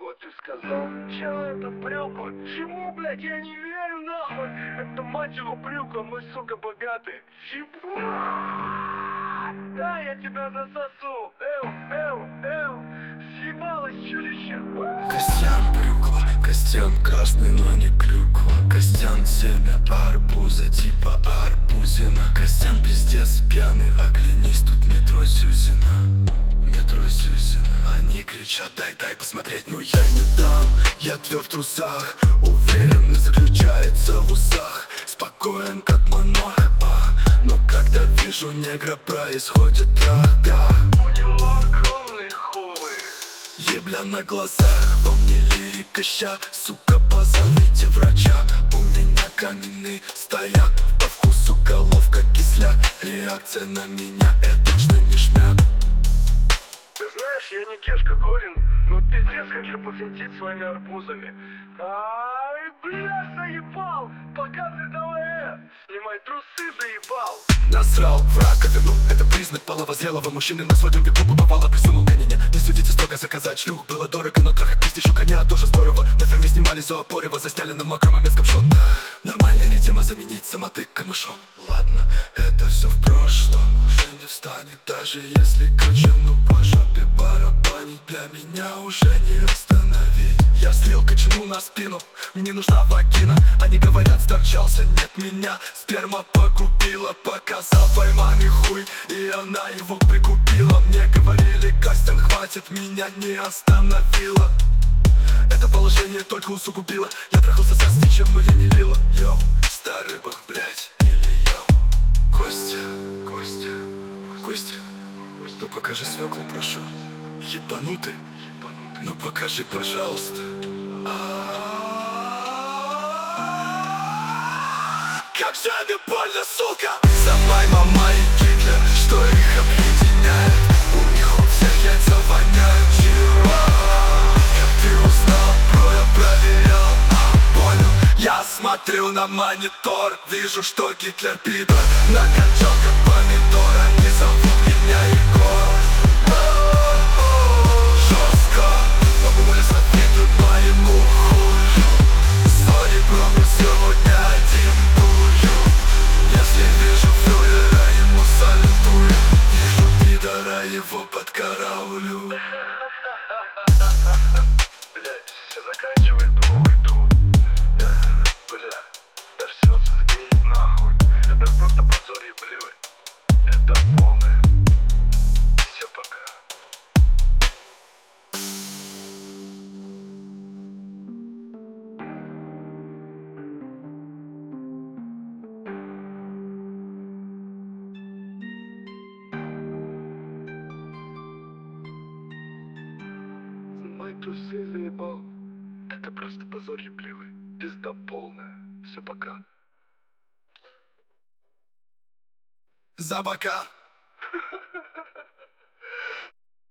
Вот ты сказал, чё это брюква? Чему, блядь, я не верю, нахуй? Это мать его брюква, мы, сука, богатые. Чего? Да, я тебя засосу. Съебалось чудище. Костян брюква, Костян красный, но не клюква. Костян семя арбуза, типа арбузина. Костян пиздец пьяный, оглянись, тут метро Сюзина. Метро Сюзина. Они кричат, дай посмотреть, но я не дам. Я тверд в трусах, уверенность заключается в усах. Спокоен, как монах, но когда вижу негра, происходит трах. У него огромный хуй. Ебля на глазах, во мне лирика ща. Сука, позовите врача. У меня каменный стояк, по вкусу головка кисляк. Реакция на меня, это точно не шмяк. Ты знаешь, я не Кешка Горин, но пиздец хочу посвятить своими арбузами. Ай, бля, заебал! Показывай давай, снимай трусы, заебал! Насрал в раковину, это признак половозрелого мужчины. На своем веку побывало, присунул коня. Не судите строго, заказать шлюх было дорого, но трахать пиздищу коня тоже здорово. На ферме снимали зоопорево, засняли на мокром амецком шот. Нормальная ли тема заменить самотык камышом? Ладно, это все в прошлом, уже не встанет. Даже если качану по жопе барабанить, для меня уже не остановить. Я слил качану на спину, мне нужна вагина. Они говорят, сторчался, нет меня. Сперма погубила, показал пойманный хуй, и она его прикупила. Мне говорили, Костян, хватит, меня не остановила. Это положение только усугубило. Я трахался со стичем, но я не лила. Йоу, старый бог, блядь, или йоу. Костя, ну покажи свеклу, прошу. Ебанутый, ну покажи, пожалуйста. Как же мне больно, сука! Самай, мама и Гитлер, что их объединяет? У них у всех яйца воняют. Чего? Как ты узнал, я проверял, понял. Я смотрю на монитор, вижу, что Гитлер пидор. Накачал как помидор, они зовут меня Егор. Жестко, бабуля советует моему хую. Сори, бро, мне сегодня один бую. Если вижу фюрера, ему салютую. Вижу пидора, его подкараулю. Блять, все заканчивает двух тут. Бля, да все сгинет нахуй. Это просто позор ебливый. Это полное. Все, пока. Мои трусы заебал. Это просто позор ебливый. Пизда полная. Все, пока. За бока.